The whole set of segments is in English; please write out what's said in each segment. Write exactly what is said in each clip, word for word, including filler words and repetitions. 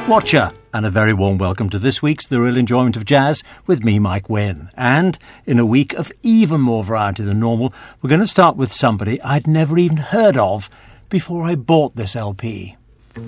Watcher, and a very warm welcome to this week's The Real Enjoyment of Jazz with me, Mike Wynn. And in a week of even more variety than normal, we're going to start with somebody I'd never even heard of before I bought this L P.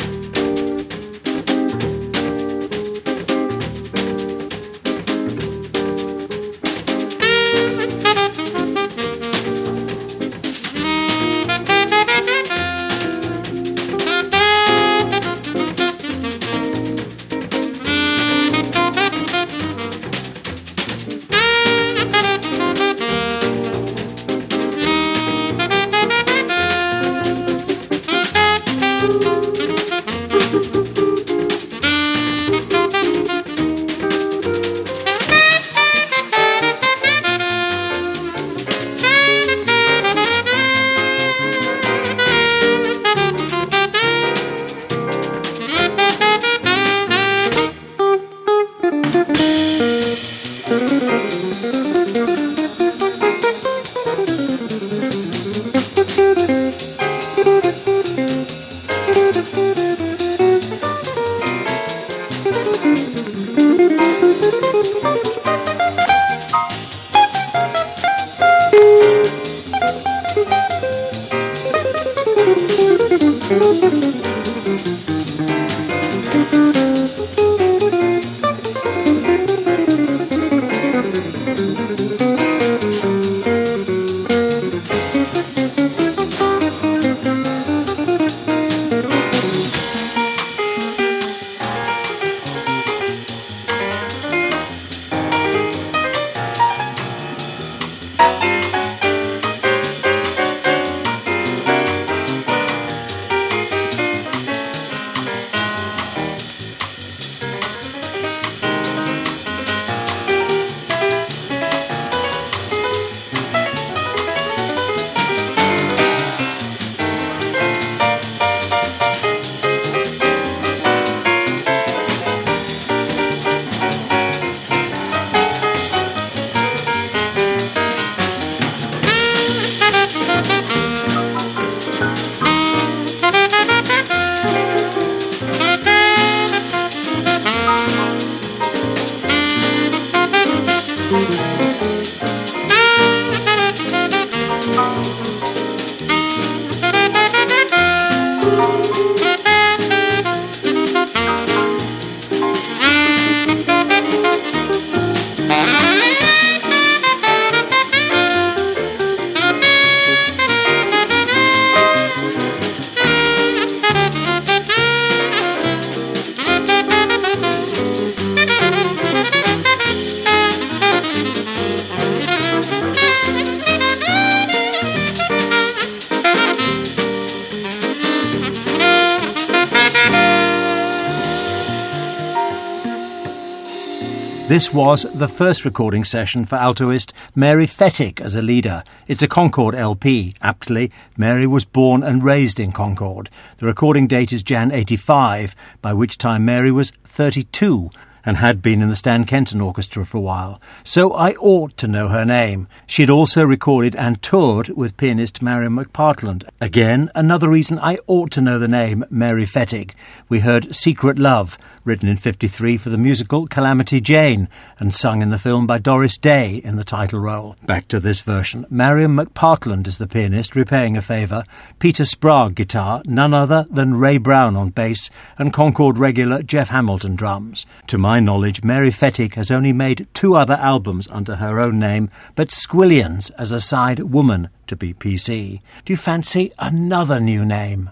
This was the first recording session for altoist Mary Fettig as a leader. It's a Concord L P. Aptly, Mary was born and raised in Concord. The recording date is January eighty-five, by which time Mary was thirty-two and had been in the Stan Kenton Orchestra for a while. So I ought to know her name. She'd also recorded and toured with pianist Marion McPartland. Again, another reason I ought to know the name Mary Fettig. We heard Secret Love, written in fifty-three for the musical Calamity Jane, and sung in the film by Doris Day in the title role. Back to this version. Marion McPartland is the pianist, repaying a favour. Peter Sprague guitar, none other than Ray Brown on bass, and Concord regular Jeff Hamilton drums. To my knowledge, Mary Fettig has only made two other albums under her own name, but Squillions as a side woman to B P C. Do you fancy another new name?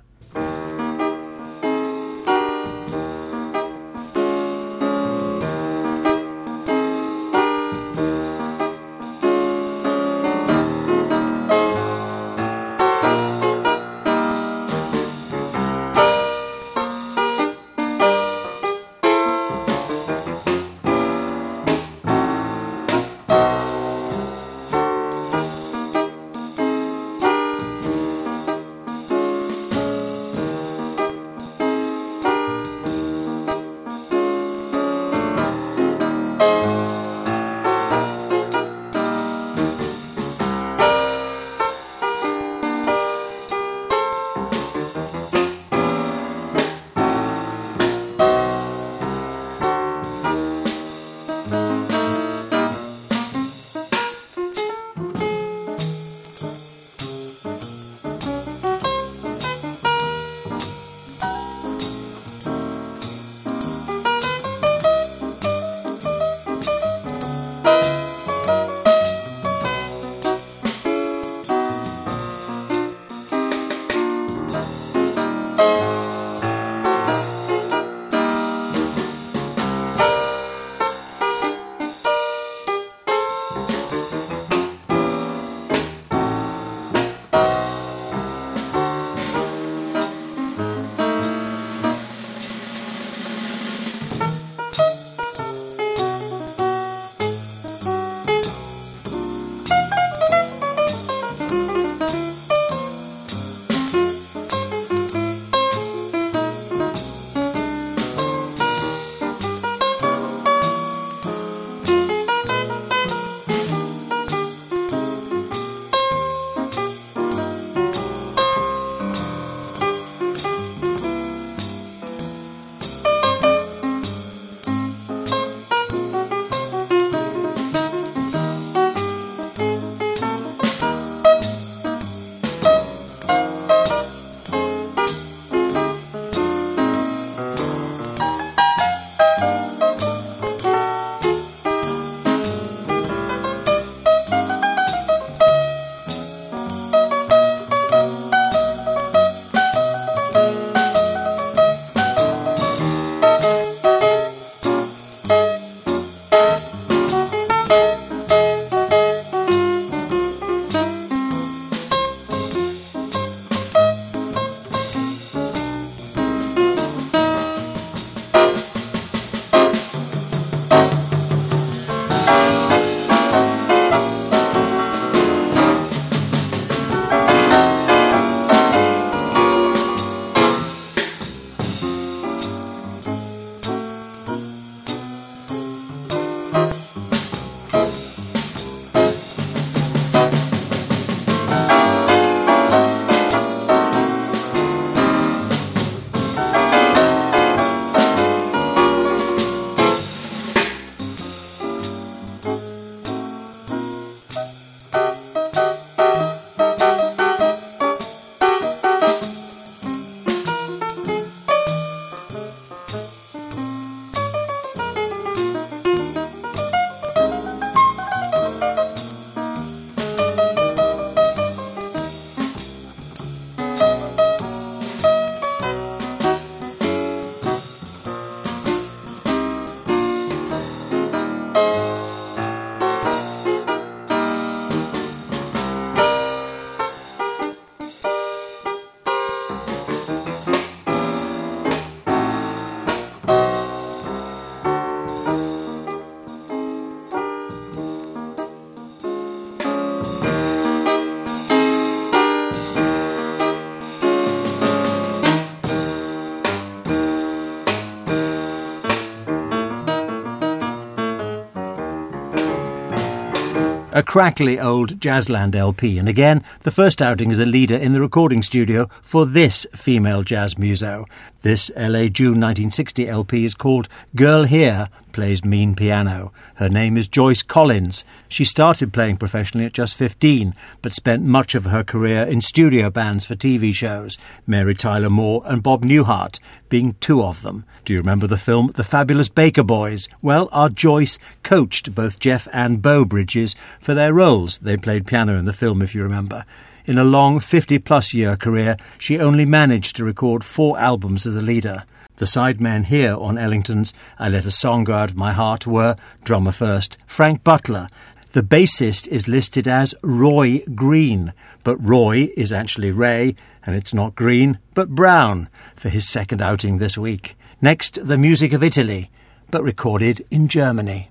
a crackly old Jazzland L P, and again, the first outing as a leader in the recording studio for this female jazz muso. This L A June nineteen sixty L P is called Girl Here Plays Mean Piano. Her name is Joyce Collins. She started playing professionally at just fifteen, but spent much of her career in studio bands for T V shows, Mary Tyler Moore and Bob Newhart being two of them. Do you remember the film The Fabulous Baker Boys? Well, our Joyce coached both Jeff and Bo Bridges for their roles. They played piano in the film, if you remember. In a long fifty-plus year career, she only managed to record four albums as a leader. The sidemen here on Ellington's I Let a Song Go Out of My Heart were, drummer first, Frank Butler. The bassist is listed as Roy Green, but Roy is actually Ray, and it's not Green, but Brown, for his second outing this week. Next, the music of Italy, but recorded in Germany.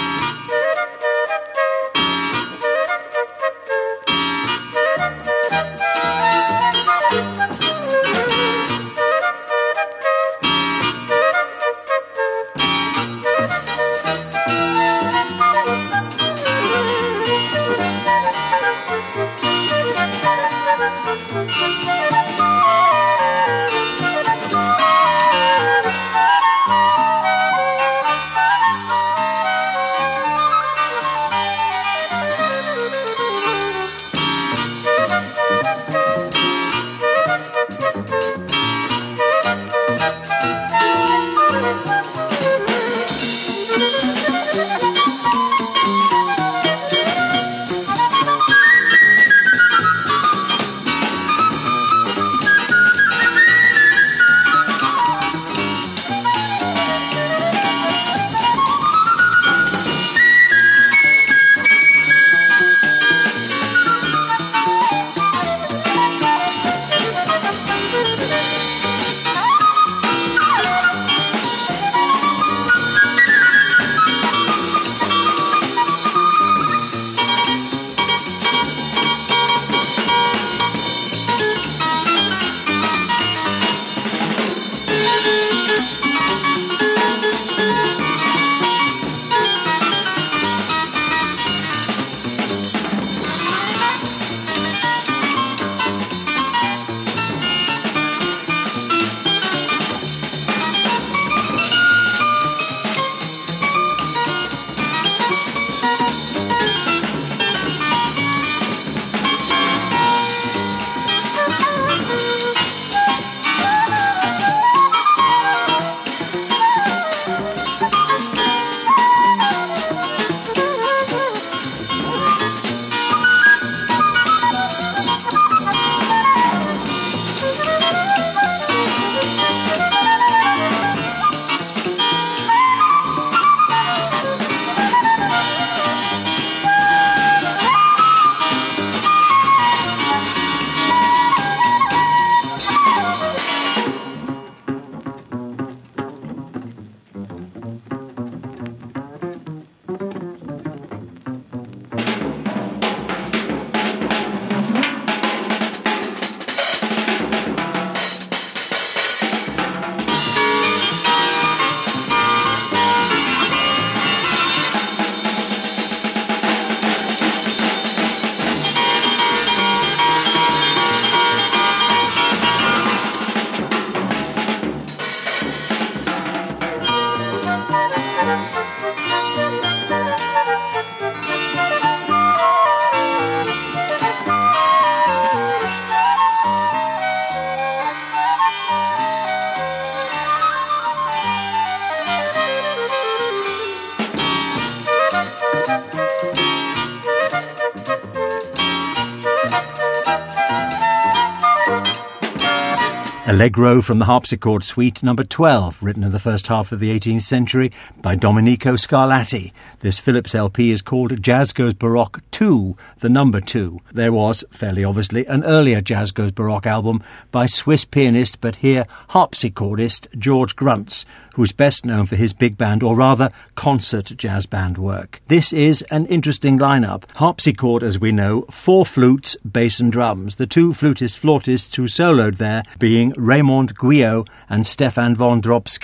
Allegro from the Harpsichord Suite number twelve, written in the first half of the eighteenth century by Domenico Scarlatti. This Phillips L P is called Jazz Goes Baroque two, the number two. There was, fairly obviously, an earlier Jazz Goes Baroque album by Swiss pianist, but here harpsichordist, George Gruntz, who's best known for his big band, or rather concert jazz band work. This is an interesting lineup. Harpsichord, as we know, four flutes, bass and drums. The two flutist-flautists who soloed there being Raymond Guyot and Stefan Vondrobsky.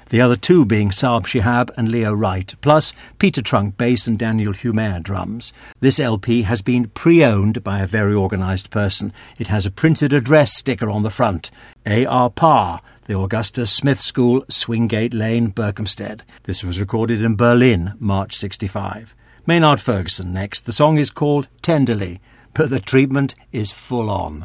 the other two being Saab Shihab and Leo Wright, plus Peter Trunk bass and Daniel Humer drums. This L P has been pre-owned by a very organised person. It has a printed address sticker on the front. A R Parr, the Augustus Smith School, Swingate Lane, Berkhamsted. This was recorded in Berlin, March sixty-five. Maynard Ferguson next. The song is called Tenderly, but the treatment is full on.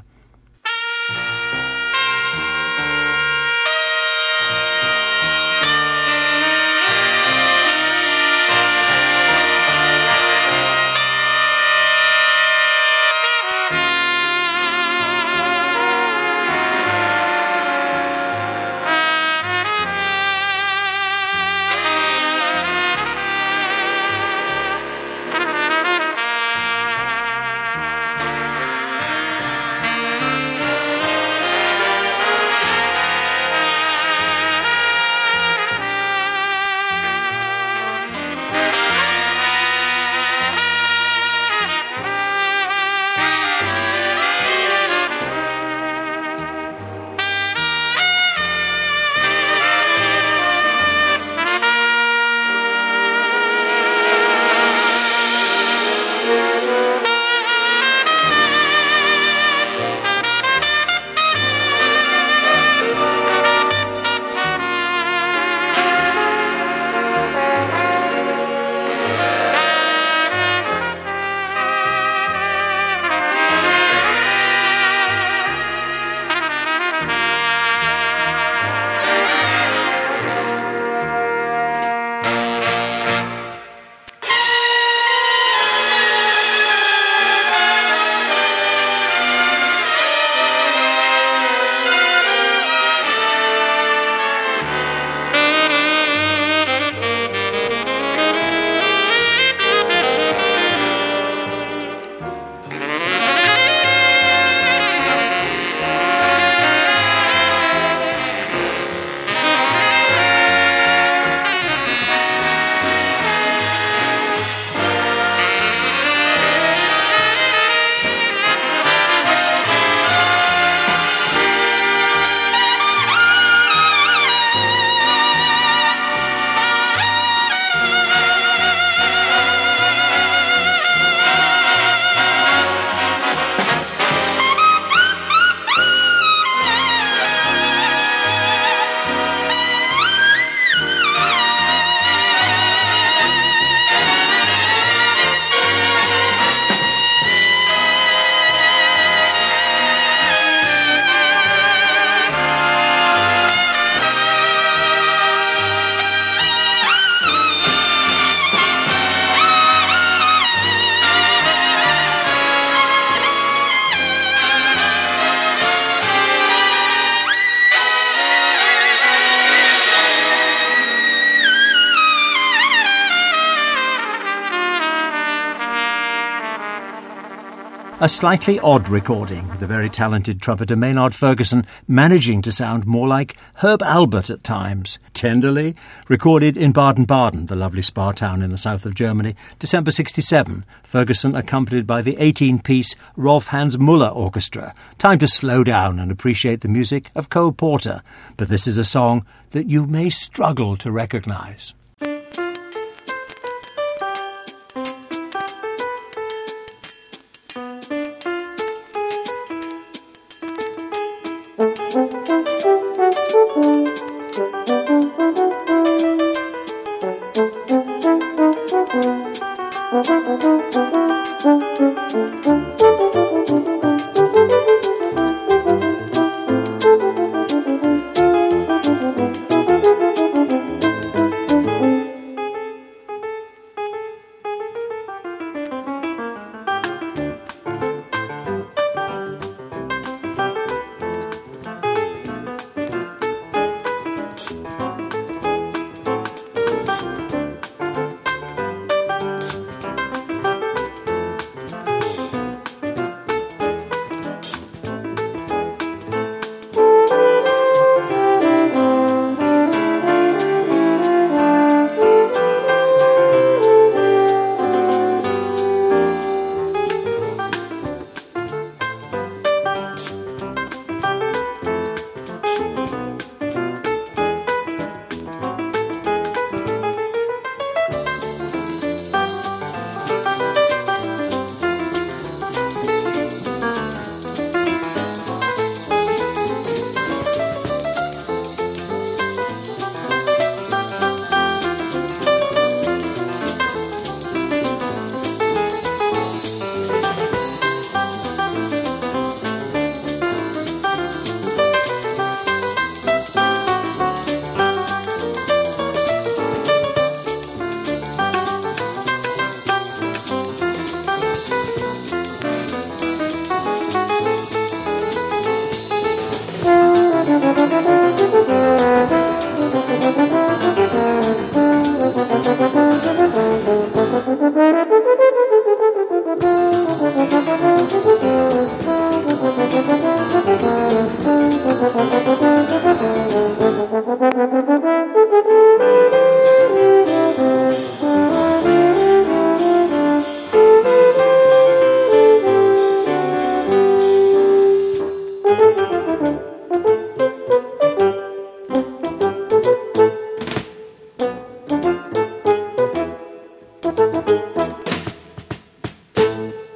A slightly odd recording, with the very talented trumpeter Maynard Ferguson managing to sound more like Herb Albert at times. Tenderly, recorded in Baden-Baden, the lovely spa town in the south of Germany, December sixty-seven. Ferguson accompanied by the eighteen-piece Rolf Hans Muller Orchestra. Time to slow down and appreciate the music of Cole Porter. But this is a song that you may struggle to recognise.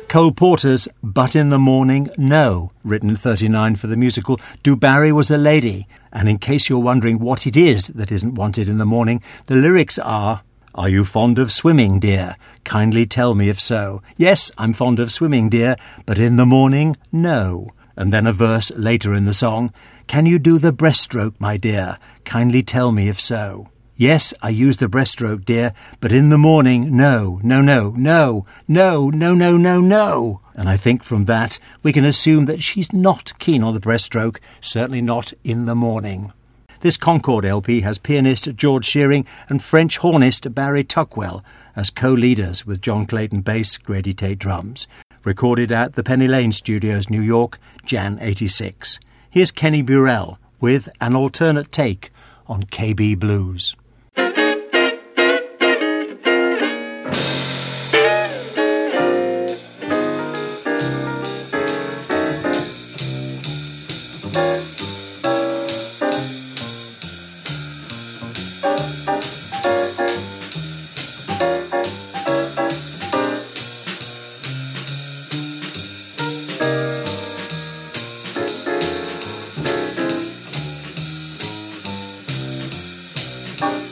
Cole Porter's But in the Morning, No, written in thirty-nine for the musical Du Barry Was a Lady. And in case you're wondering what it is that isn't wanted in the morning, the lyrics are, Are you fond of swimming, dear? Kindly tell me if so. Yes, I'm fond of swimming, dear, but in the morning, no. And then a verse later in the song, Can you do the breaststroke, my dear? Kindly tell me if so. Yes, I use the breaststroke, dear, but in the morning, no, no, no, no, no, no, no, no, no. And I think from that we can assume that she's not keen on the breaststroke, certainly not in the morning. This Concord L P has pianist George Shearing and French hornist Barry Tuckwell as co-leaders with John Clayton bass, Grady Tate drums. Recorded at the Penny Lane Studios, New York, January eighty-six. Here's Kenny Burrell with An Alternate Take on K B Blues. Bye.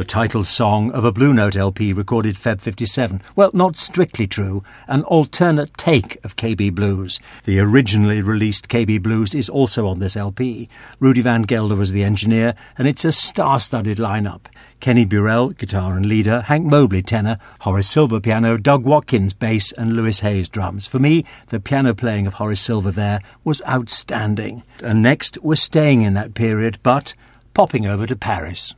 the title song of a Blue Note L P recorded February fifty-seven. Well, not strictly true, an alternate take of K B Blues. The originally released K B Blues is also on this L P. Rudy Van Gelder was the engineer, and it's a star-studded lineup. Kenny Burrell, guitar and leader, Hank Mobley, tenor, Horace Silver, piano, Doug Watkins, bass, and Lewis Hayes, drums. For me, the piano playing of Horace Silver there was outstanding. And next, we're staying in that period, but popping over to Paris.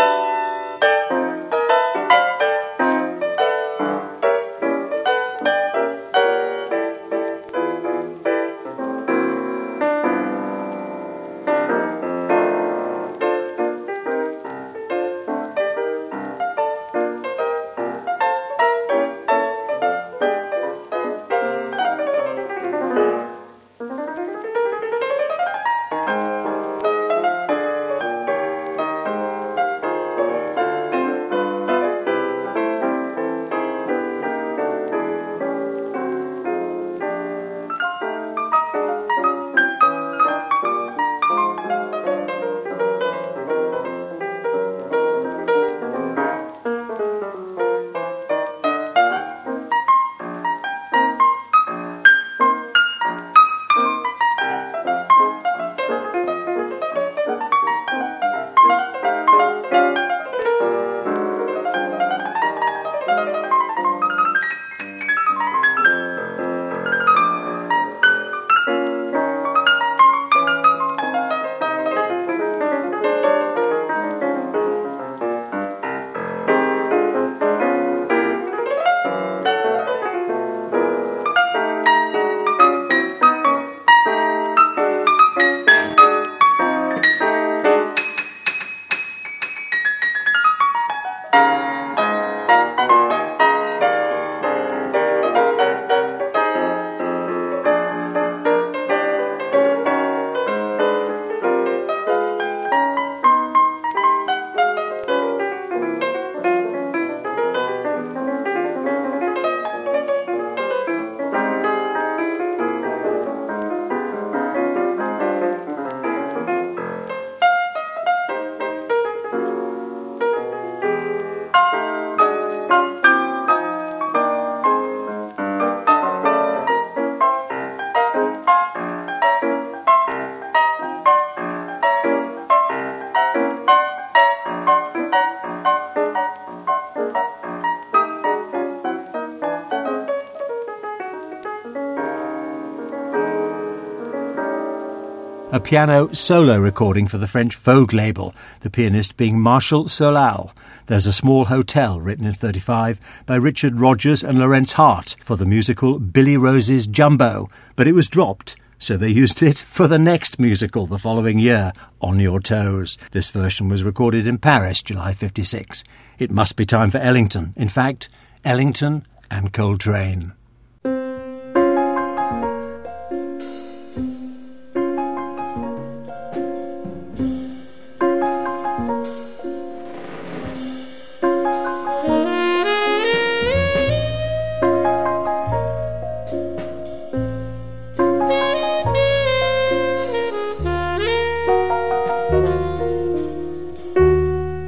A piano solo recording for the French Vogue label, the pianist being Marshall Solal. There's a Small Hotel, written in thirty-five, by Richard Rodgers and Lawrence Hart for the musical Billy Rose's Jumbo, but it was dropped, so they used it for the next musical the following year, On Your Toes. This version was recorded in Paris, July fifty-six. It must be time for Ellington. In fact, Ellington and Coltrane.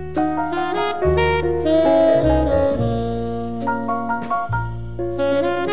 Thank you.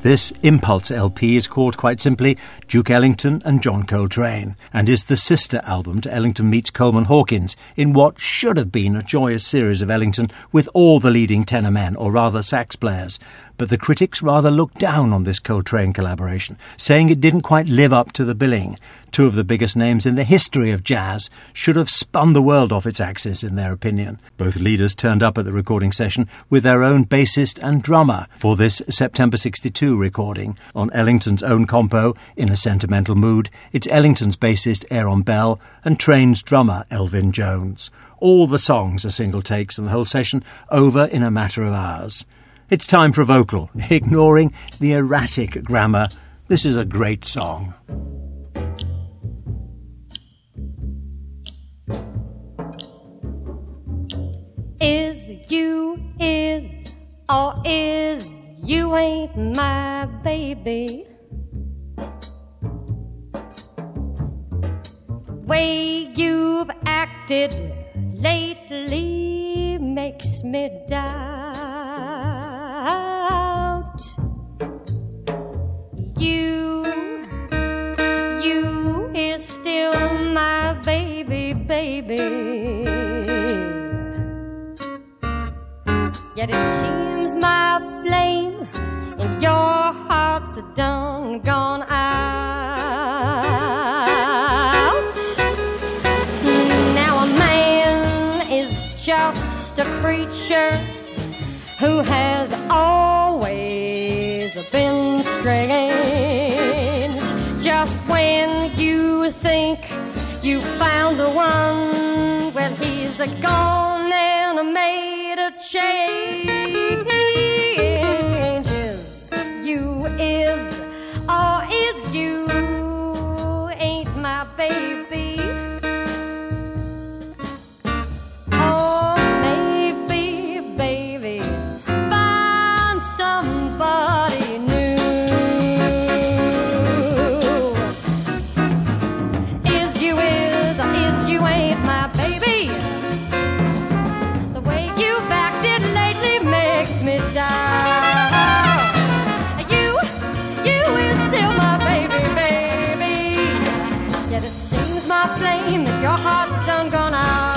This Impulse L P is called quite simply Duke Ellington and John Coltrane, and is the sister album to Ellington Meets Coleman Hawkins in what should have been a joyous series of Ellington with all the leading tenor men, or rather sax players. But the critics rather looked down on this Coltrane collaboration, saying it didn't quite live up to the billing. Two of the biggest names in the history of jazz should have spun the world off its axis, in their opinion. Both leaders turned up at the recording session with their own bassist and drummer for this September sixty-two recording. On Ellington's own compo, In a Sentimental Mood, it's Ellington's bassist Aaron Bell and Train's drummer Elvin Jones. All the songs are single takes and the whole session over in a matter of hours. It's time for a vocal, ignoring the erratic grammar. This is a great song. Is you is or is you ain't my baby? Way you've acted lately makes me doubt you, you is still my baby, baby. Yet it seems my flame in your heart's done gone out. Now a man is just a creature who has always been strange. Just when you think you found the one, well, he's a gone and made a change. Is you is or is you ain't my baby? Or maybe, babies, find somebody new. Is you is or is you ain't my baby? The way you've acted lately makes me doubt you, you is still my baby, baby. Yet it seems my flame in your heart's done gone out.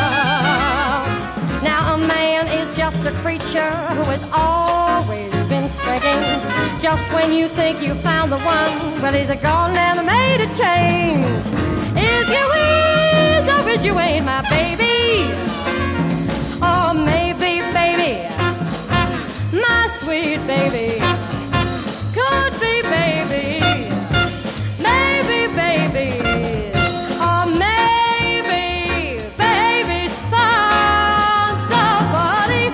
Now a man is just a creature who has always been strange. Just when you think you found the one, well, he's a gone and made a change. Is you is or is you ain't my baby? Or maybe, baby, my sweet baby, could be baby, maybe, baby, or maybe, baby's found somebody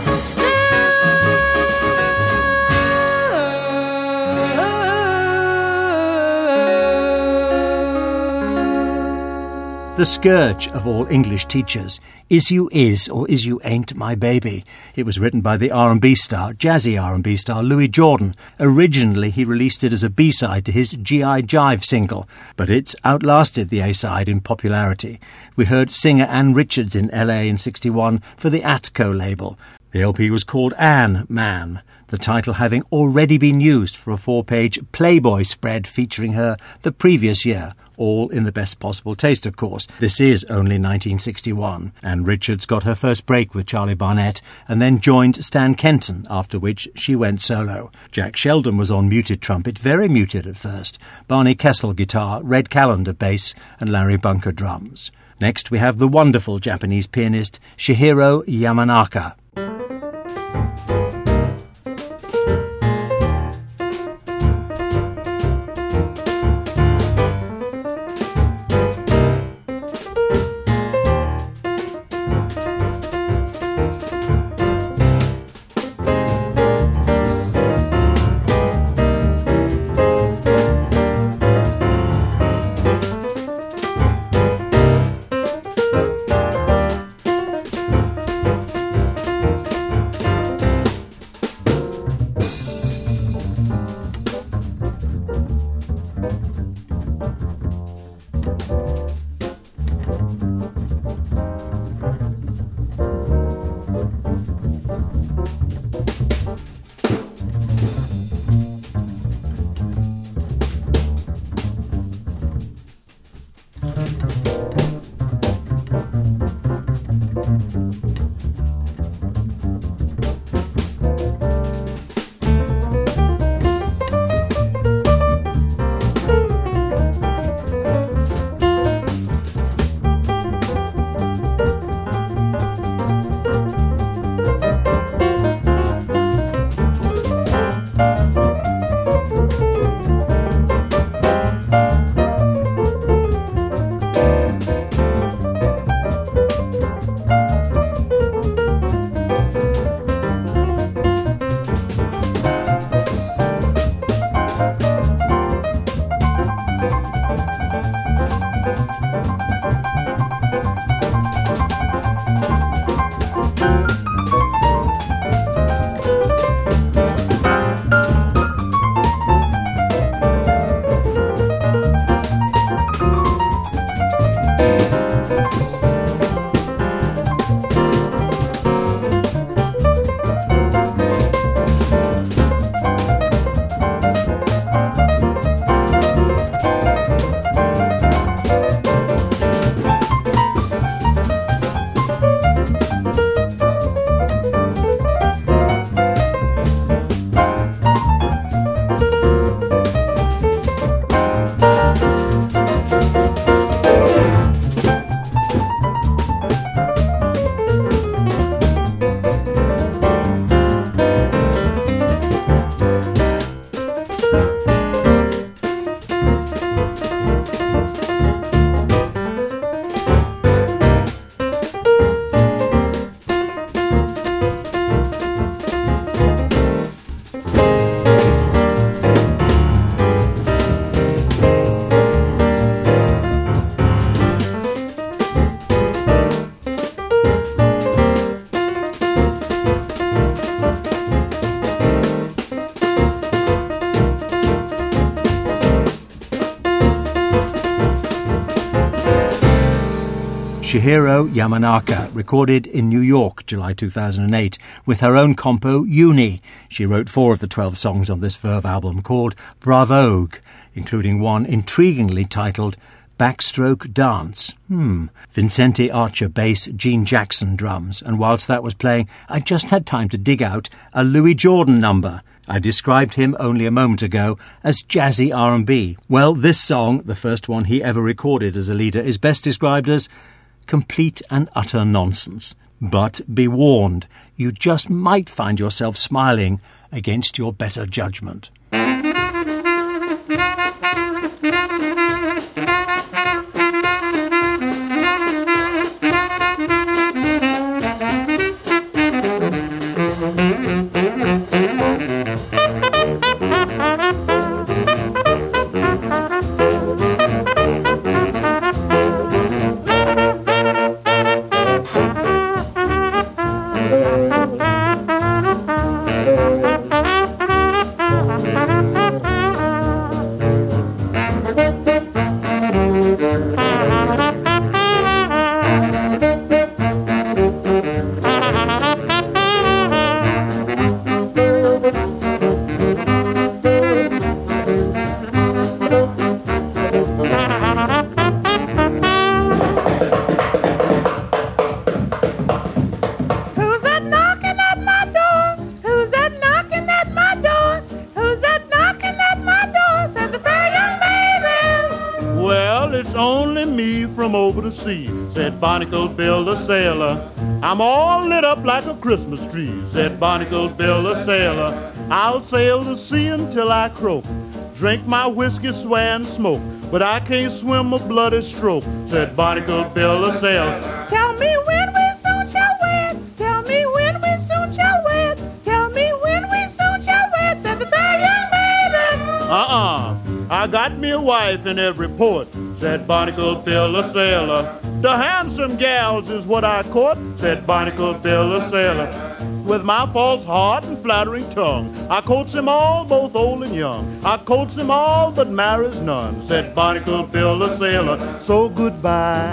new. The scourge of all English teachers, Is You Is or Is You Ain't My Baby. It was written by the R and B star, jazzy R and B star Louis Jordan. Originally he released it as a B-side to his G I Jive single, but it's outlasted the A-side in popularity. We heard singer Ann Richards in L A in sixty-one for the Atco label. The L P was called Ann Man, the title having already been used for a four-page Playboy spread featuring her the previous year. All in the best possible taste, of course. This is only nineteen sixty-one. Ann Richards got her first break with Charlie Barnett and then joined Stan Kenton, after which she went solo. Jack Sheldon was on muted trumpet, very muted at first, Barney Kessel guitar, Red Callender bass and Larry Bunker drums. Next we have the wonderful Japanese pianist Shihiro Yamanaka. Yoshihiro Yamanaka, recorded in New York, July two thousand eight, with her own compo, Uni. She wrote four of the twelve songs on this Verve album called Bravogue, including one intriguingly titled Backstroke Dance. Hmm. Vincente Archer bass, Gene Jackson drums, and whilst that was playing, I just had time to dig out a Louis Jordan number. I described him only a moment ago as jazzy R and B. Well, this song, the first one he ever recorded as a leader, is best described as complete and utter nonsense. But be warned, you just might find yourself smiling against your better judgment. Said Barnacle Bill the sailor, I'm all lit up like a Christmas tree. Said Barnacle Bill the sailor, I'll sail the sea until I croak, drink my whiskey, swear and smoke, but I can't swim a bloody stroke. Said Barnacle Bill the sailor, tell me when we soon shall wed, tell me when we soon shall wed, tell me when we soon shall wed, said the fair young maiden. Uh-uh, I got me a wife in every port, said Barnacle Bill the sailor. The handsome gals is what I court, said Barnacle Bill the sailor. With my false heart and flattering tongue, I courts them all, both old and young. I courts them all, but marries none, said Barnacle Bill the sailor. So goodbye,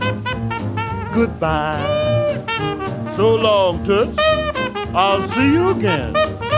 goodbye, so long, Toots, I'll see you again.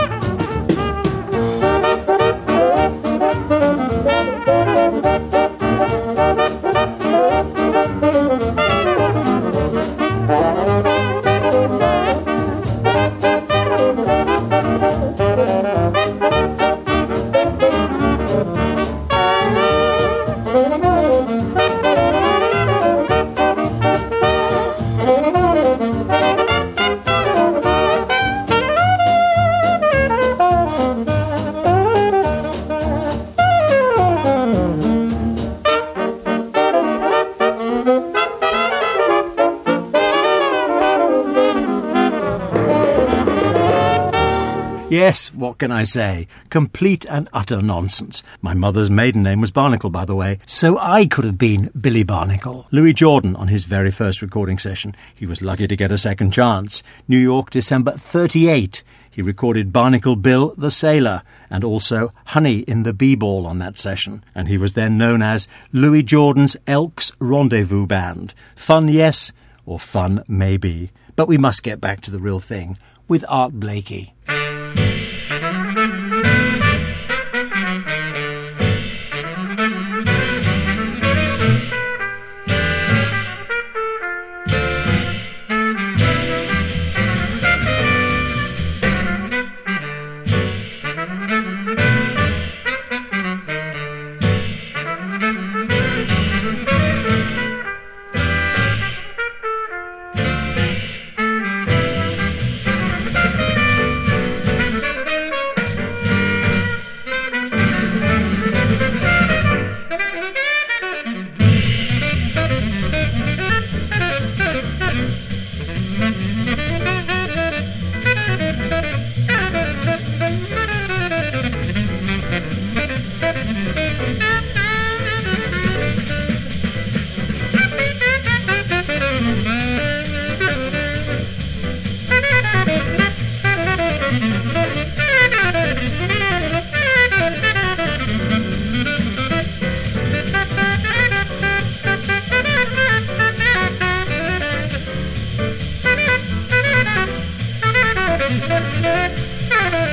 Yes, what can I say? Complete and utter nonsense. My mother's maiden name was Barnacle, by the way, so I could have been Billy Barnacle. Louis Jordan on his very first recording session. He was lucky to get a second chance. New York, December thirty-eight. He recorded Barnacle Bill the Sailor and also Honey in the B-Ball on that session. And he was then known as Louis Jordan's Elks Rendezvous Band. Fun, yes, or fun, maybe. But we must get back to the real thing with Art Blakey.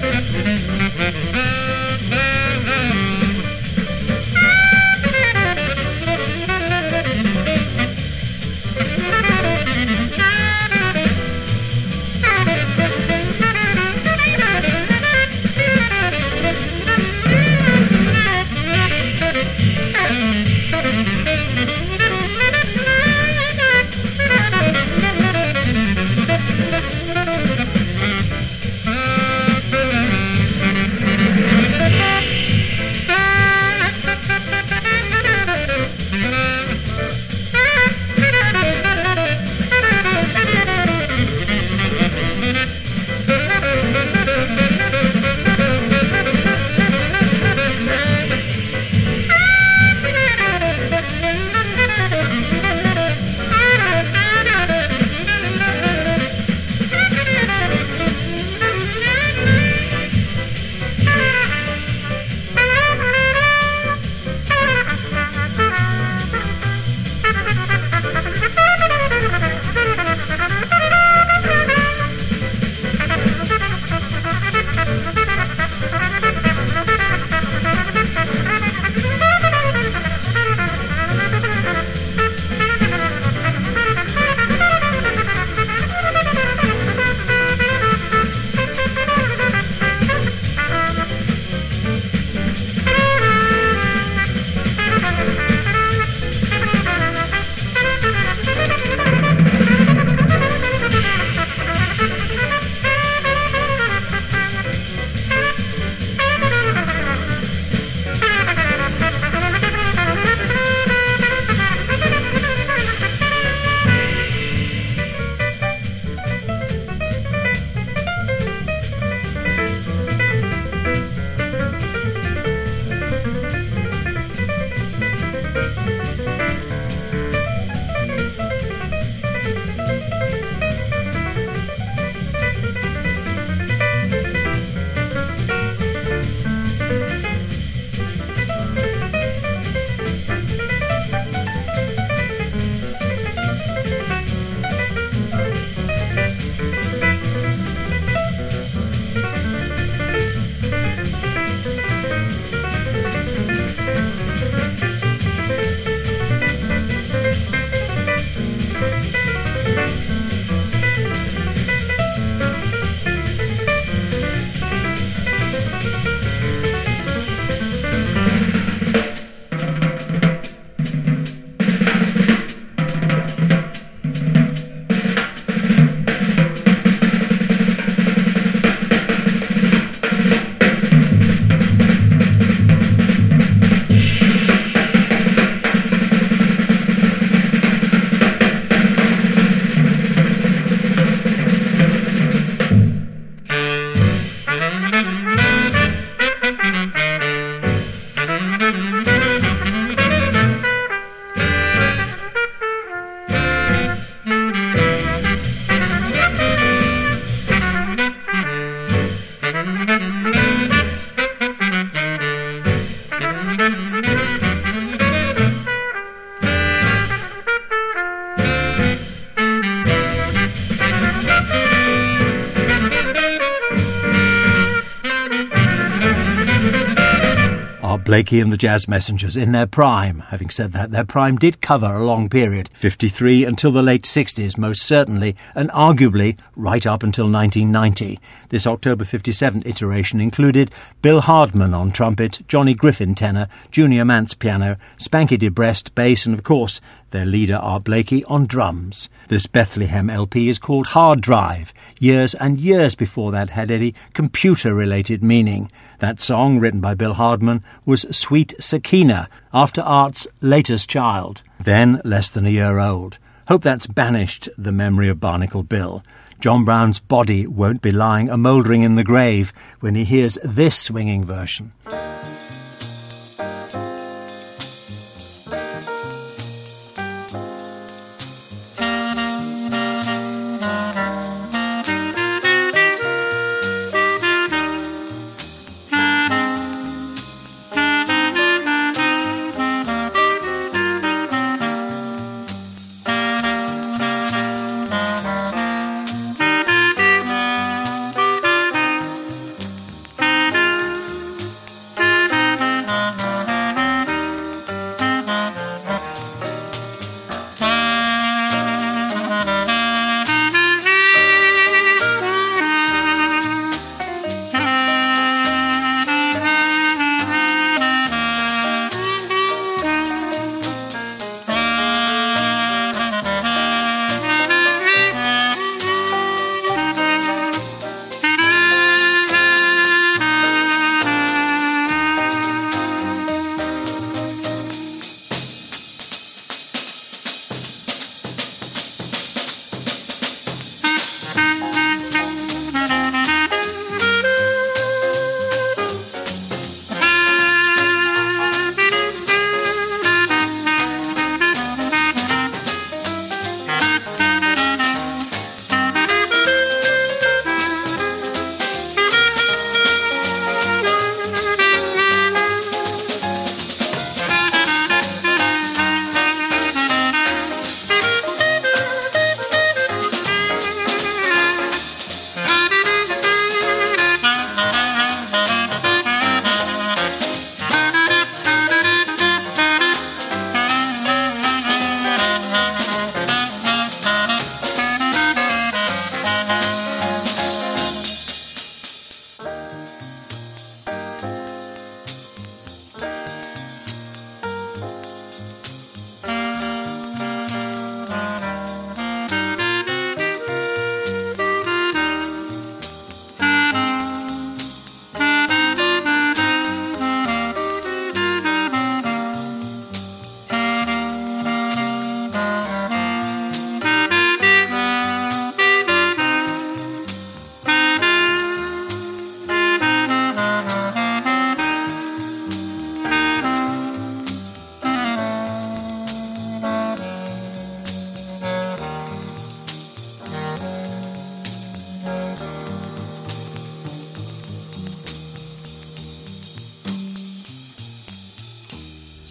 Blakey and the Jazz Messengers in their prime. Having said that, their prime did cover a long period, fifty-three until the late sixties, most certainly, and arguably right up until nineteen ninety. This October fifty-seven iteration included Bill Hardman on trumpet, Johnny Griffin tenor, Junior Mance piano, Spanky DeBrest bass, and of course their leader Art Blakey on drums. This Bethlehem L P is called Hard Drive. Years and years before that had any computer-related meaning. That song, written by Bill Hardman, was Sweet Sakina, after Art's latest child, then less than a year old. Hope that's banished the memory of Barnacle Bill. John Brown's body won't be lying a mouldering in the grave when he hears this swinging version.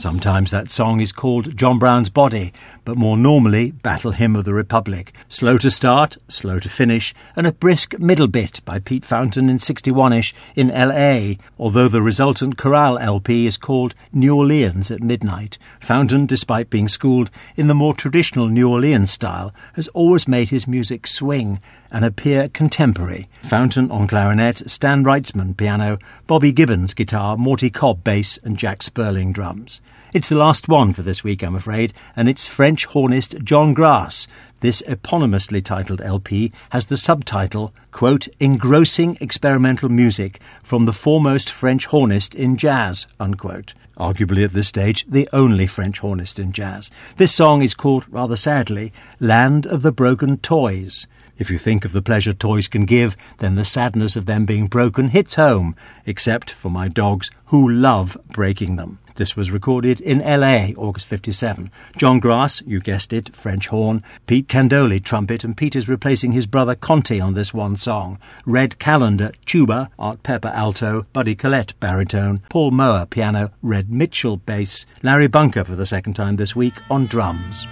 Sometimes that song is called John Brown's Body, but more normally Battle Hymn of the Republic. Slow to start, slow to finish, and a brisk middle bit by Pete Fountain in sixty-one-ish in L A, although the resultant chorale L P is called New Orleans at Midnight. Fountain, despite being schooled in the more traditional New Orleans style, has always made his music swing and appear contemporary. Fountain on clarinet, Stan Wrightsman piano, Bobby Gibbons guitar, Morty Cobb bass and Jack Sperling drums. It's the last one for this week, I'm afraid, and it's French hornist John Grass. This eponymously titled L P has the subtitle, quote, Engrossing Experimental Music from the Foremost French Hornist in Jazz, unquote. Arguably at this stage, the only French hornist in jazz. This song is called, rather sadly, Land of the Broken Toys. If you think of the pleasure toys can give, then the sadness of them being broken hits home, except for my dogs who love breaking them. This was recorded in L A, August fifty-seven. John Grass, you guessed it, French horn. Pete Candoli, trumpet, and Pete is replacing his brother Conte on this one song. Red Callender, tuba. Art Pepper, alto. Buddy Collette, baritone. Paul Mower, piano. Red Mitchell, bass. Larry Bunker, for the second time this week, on drums.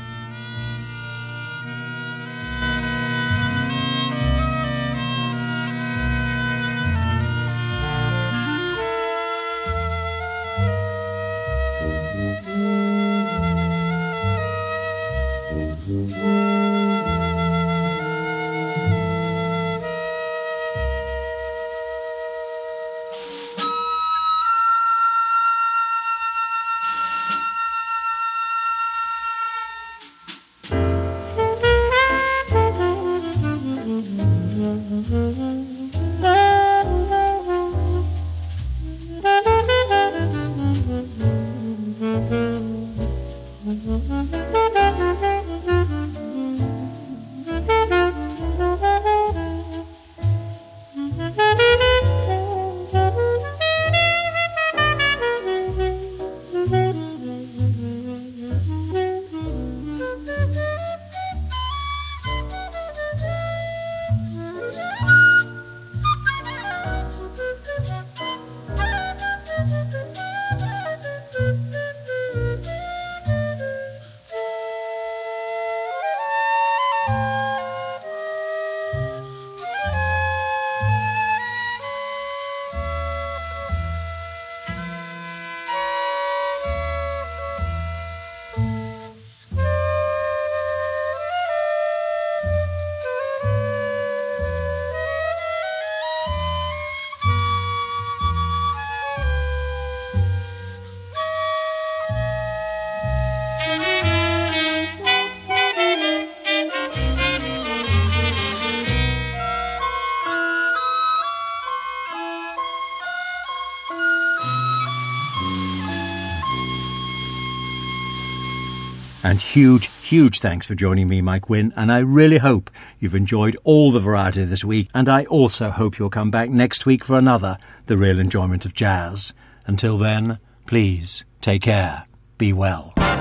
And huge, huge thanks for joining me, Mike Wynn, and I really hope you've enjoyed all the variety this week, and I also hope you'll come back next week for another The Real Enjoyment of Jazz. Until then, please take care, be well.